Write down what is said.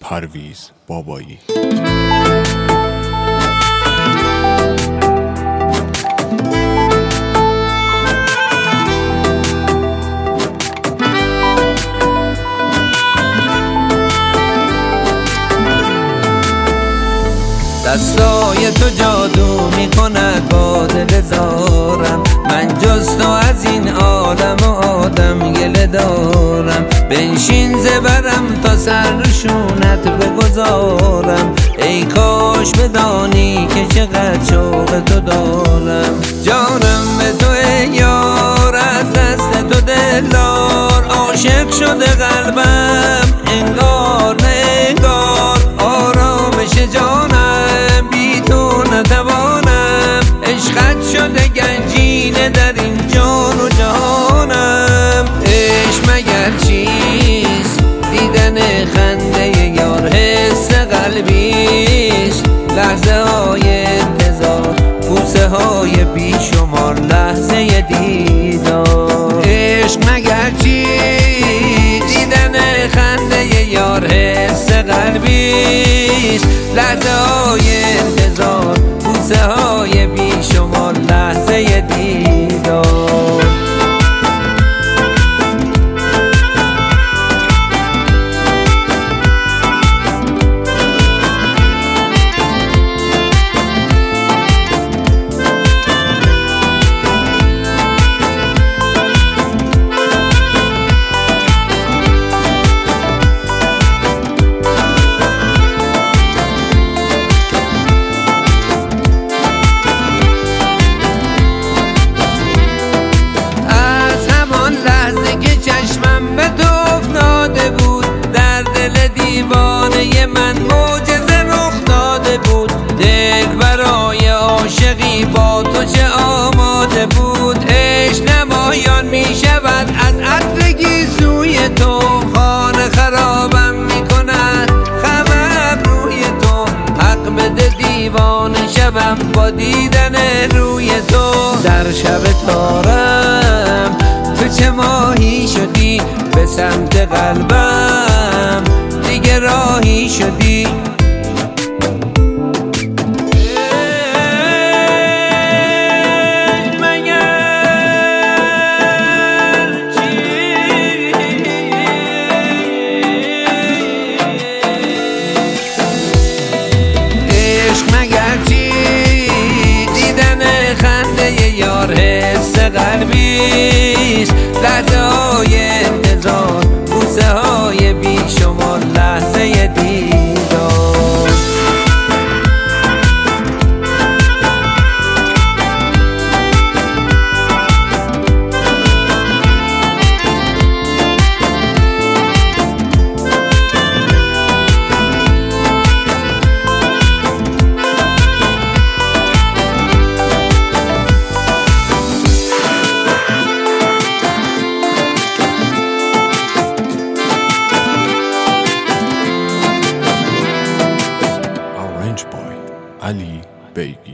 پرویز بابایی. دستای تو جادو میکند با دل زارم، من جز تو از این عالم و آدم گله دارم. بنشین زبرم تا سر روشونت بگذارم، ای کاش بدانی که چقدر شوق تو دارم. جانم به تو ای یار، از دست تو دلدار، عاشق شده قلبم انگار نه انگار. آرامش جانم بی تو نتوانم، عشقت شده گنجینه در این جان و جهانم. عشق مگر چیست؟ دیدن خنده یار حس قلبیست، لحظه های انتظار، بوسه های بیشمار، لحظه دیدار. عشق مگر چیست؟ دیدن خنده یار حس قلبیست، لحظه های انتظار، بوسه های بیشمار، لحظه دیدار. دیوانه من معجزه رخ داده بود، دل برای عاشقی با تو چه آماده بود. عشق نمایان می شود از عطر گیسوی تو، خانه خرابم می کند خم ابروی تو. حق بده دیوانه شوم با دیدن روی تو. در شب تارم تو چه ماهی شدی، به سمت قلبم دیگه راهی شدی. عشق مگر چی؟ دیدن خنده یار حس قلبیست، لحظه های انتظار، بوسه های بیشمار، لحظه دیدار. علی بیگی.